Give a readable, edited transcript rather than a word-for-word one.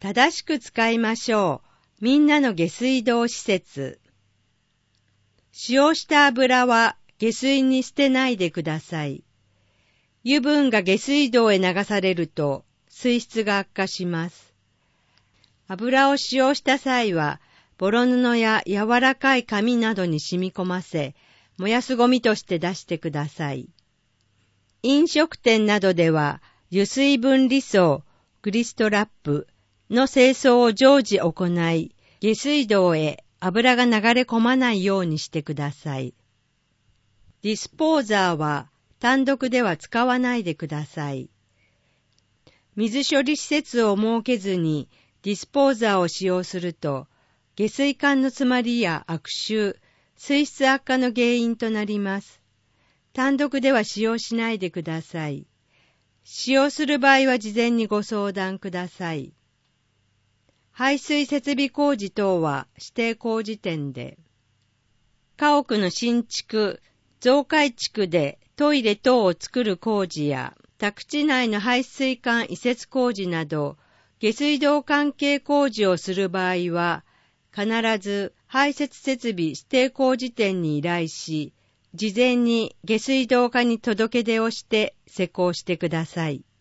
正しく使いましょう。みんなの下水道施設。使用した油は下水に捨てないでください。油分が下水道へ流されると水質が悪化します。油を使用した際は、ボロ布や柔らかい紙などに染み込ませ、燃やすゴミとして出してください。飲食店などでは、油水分離層、グリストラップの清掃を常時行い、下水道へ油が流れ込まないようにしてください。ディスポーザーは単独では使わないでください。水処理施設を設けずにディスポーザーを使用すると、下水管の詰まりや悪臭、水質悪化の原因となります。単独では使用しないでください。使用する場合は事前にご相談ください。排水設備工事等は指定工事店で。家屋の新築、増改築でトイレ等を作る工事や、宅地内の排水管移設工事など、下水道関係工事をする場合は、必ず排泄設備指定工事店に依頼し、事前に下水道課に届け出をして施工してください。